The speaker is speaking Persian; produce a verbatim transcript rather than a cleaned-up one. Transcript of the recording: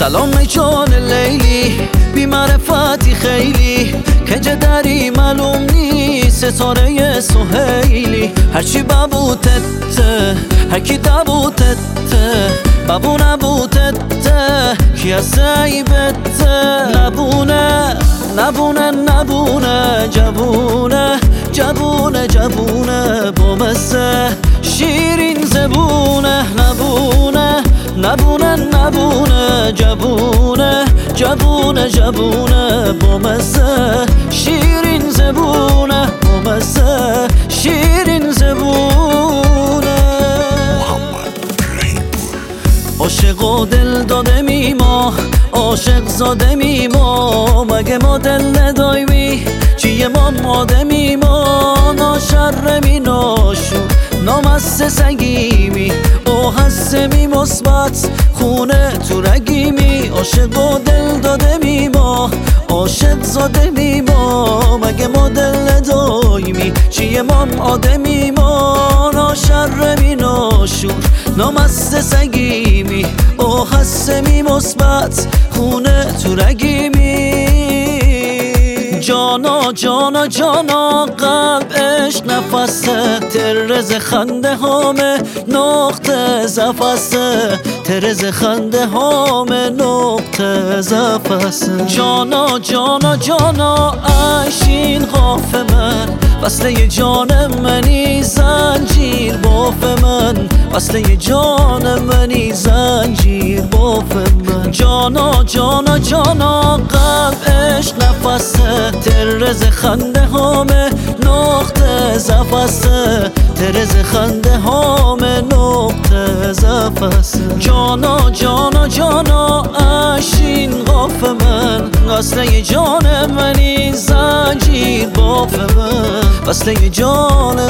سلام جان لیلی بی معرفتی خیلی که داری معلوم نیست ستاره سهیلی هرچی ببوتت هرکی دبوتت ببو نبوتت کی از سیبت نبونه نبونه نبونه جبونه جبونه جبونه بومسه شیرین زبونه نبونه نبونه نبونه جبونه جبونه جبونه بومسه شیرین زبونه بومسه شیرین زبونه عاشق و دل داده میما عاشق زاده میما مگه ما دل ندایمی چیه ما مادمی ما ناشرمی ناشو نامست سگیمی او هستمی مثبت خونه تو رگیمی عاشق و دل داده میما عاشق زاده میما مگه ما دل ندایمی چیه ما آدمی ما ناشرمی ناشور نامست سگیمی او هستمی مثبت خونه تو رگیمی جانا جانا جانا قلب عشق نفسه ترز خنده همه نقطه زفسه ترز خنده همه نقطه زفسه جانا جانا جانا عشین قاف من وصله جان منی زنجیر باف من وصله جان منی زنجیر باف من جانا جانا جانا قلب عشق نفسه ترز خنده همه نقطه زفسه ترز خنده همه نقطه زفسه جانا جانا جانا عشین قاف من وصله جان منی زنجیر باف من وصله جان